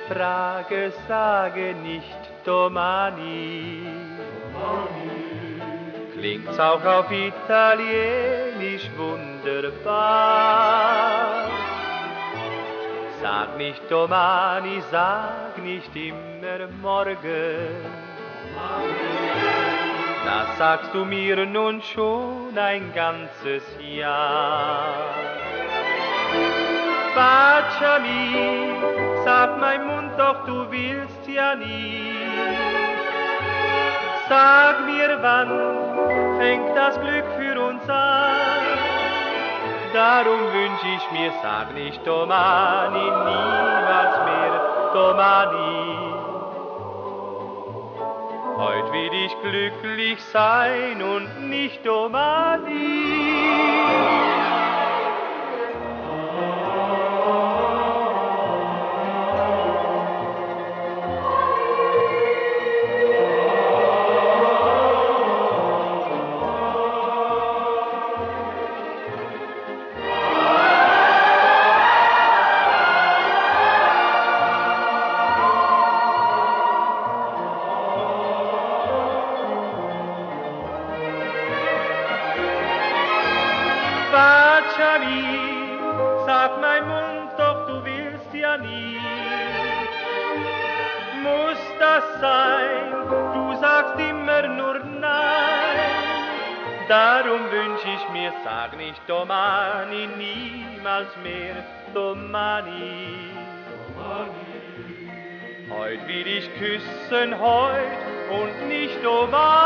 frage, sage nicht Domani. Klingt's auch auf Italienisch wunderbar. Sag nicht Domani, sag nicht immer morgen. Das sagst du mir nun schon ein ganzes Jahr. Baciami, sag mein Mund doch, du willst ja nie. Sag mir, wann fängt das Glück für uns an? Darum wünsch ich mir, sag nicht Domani, niemals mehr Domani. Heut will ich glücklich sein und nicht Domani. Baciami, sag mein Mund doch, du willst ja nie. Muss das sein, du sagst immer nur nein. Darum wünsch ich mir, sag nicht Domani, niemals mehr Domani. Heut will ich küssen, heut und nicht Domani.